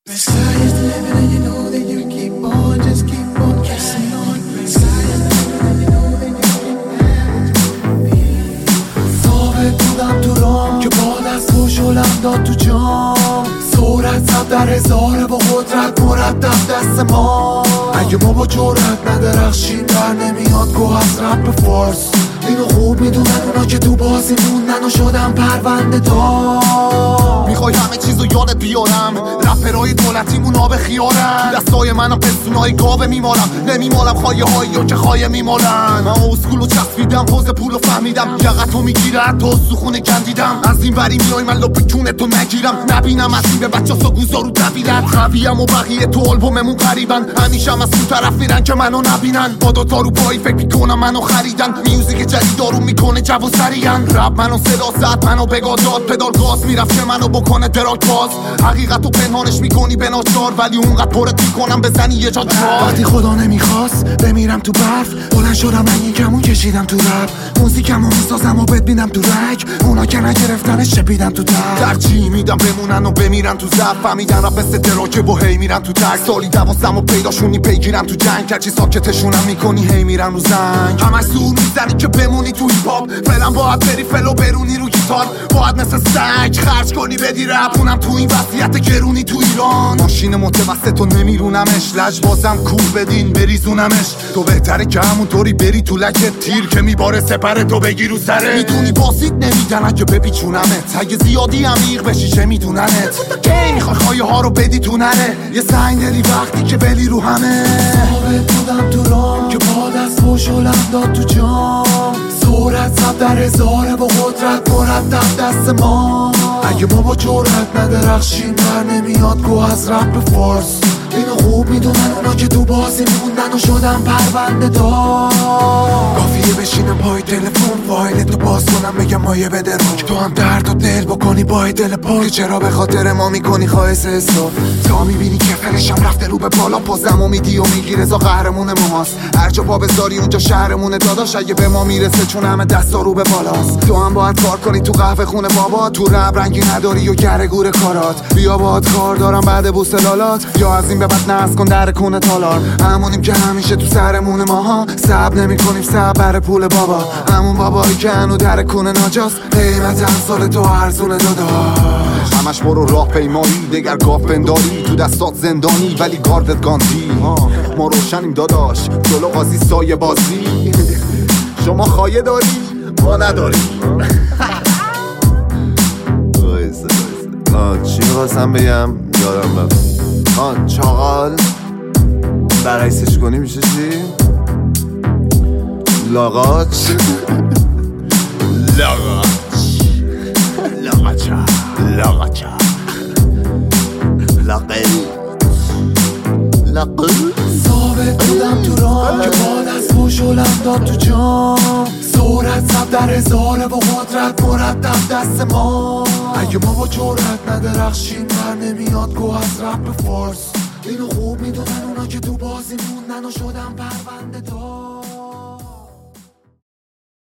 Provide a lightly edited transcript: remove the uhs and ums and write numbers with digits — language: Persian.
Sky's the limit and you know that you keep on, just keep on kissing on. Sky's the limit and you know that you keep on. ثابت بودم تو رام که با دست و شلم داد تو جام. صورت زد در هزاره با قدرت مرتب دست ما. اگه ما با جرأت ندرخشیم در نمیاد گوه از رپ فارس. اینو خوب میدونن اونا که تو بازی موندن و شدن پرونده دار. میخوای همه چیزو یادت بیارم، رپرهای دولتیمون آب خیارن. دستای منو پستونای گاوه میمالم، نمیمالم خواهی هایی یا که خواهی میمالن. من اسکولو چسبیدم، پوز پولو فهمیدم، یقتو میگیره حتی سخونه کندیدم. از این وری میای من لپ کونتو نگیرم، نبینم از این به بچه سا گوزارو دویدن. خویم و بقیه تو آلبوممون قریبن، همیشه هم از اون طرف میرن که منو نبینن. با دوتا رو پایی فکر میکنم منو خریدن، میوزیک جدید دارو میکنه جو و سریعن. رپ منو صدا زد، منو بگاداد، پدال گاز میرفت که منو بکنه دراک باز. حقیقتو پنهانش میکنی به ناچار، ولی اونقدر پرت میکنم بزنی یه جا جار. وقتی خدا نمیخواست بمیرم تو برف، بلند شدم من یکمون کشیدم تو رپ. موزیکمو میسازم و ببینم تو رگ، اونا که نگرفتنش چپیدم تو در. ترجیح میدم بمونن و بمیرن تو زب، فهمیدن رپ مثل دراکه و هی میرن تو تک. سالی 12 و پیداشونی پیگیرم تو جنگ، هرچی ساکتشونم میکنی هی میرن رو زنگ. همش زور میزنی که بمونی تو هیپ هاپ، فعلا باید بری فلو برونی رو گیتار. باید مثل سگ خرج کنی بدی رپ، اونم تو این وضعیت گرونی تو ایران. ماشین متوسط و نمیرونمش، لجبازم کور بدین بریزونمش. تو بهتره که همونطوری بری تو لکت، تیر که میباره سپره تو بگی رو سره. میدونی بازیت نمیدن اگه بپیچونمت، اگه زیادی عمیق بشی چه میدوننت. کی میخوای خواهی ها رو بدی تو نره، یه سنگ دلی وقتی که بلی رو همه. ثابت بودم تو رام که با دست و شلم داد تو جام. صورت زد در هزاره با قدرت مرتب دست ما. اگه ما با جرأت ندرخشیم در نمیاد گوه از رپ فارس. اینو خوب میدونن اونا که تو بازی موندن و شدن پرونده دار. کافیه بشینم پای تلفن، فایلتو باز کنم بگم مایه بده روک. تو هم درد و دل بکنی با دل پاک، چرا به خاطر ما میکنی خواهش حساب. تا میبینی که فرشم رفته رو به بالا، پازمو میدی و میگیره زا قهرمون ماست. هر جا پا بذاری اونجا شهرمونه داداش، اگه به ما میرسه چون همه دستا رو به بالاست. تو هم باید کار کنی تو قهوه خونه بابا، تو رب رنگی نداری و گره گور کارات. بیا باهات کار دارم بعد بوسلالات، یا از این به بعد ناز کن در کونه تالار. همونیم که همیشه تو سرمون ماها، صبر نمی کنیم صبر بر پول بابا. همون بابایی که هنو در کونه ناجاست، قیمت امسال تو ارزونه داداش. همش برو راه پیمایی دگر گاف بنداری، تو دستات زندانی ولی گاردت گاندی. ما روشنیم داداش جلو قاضی سایه بازی. شما خایه داری ما نداریم. چی میخواستم بگم یادم رفت. چاقال برعکسش کنی میشه چی؟ لاغاچ. ثابت بودم تو رام که با دست و شلم داد تو جام. صورت زد در هزاره با قدرت مرتب دست ما. اگه ما با جرأت ندرخشیم در نمیاد گوه از رپ فارس. اینو خوب میدونن اونا که تو بازی موندن و شدن پرونده دار.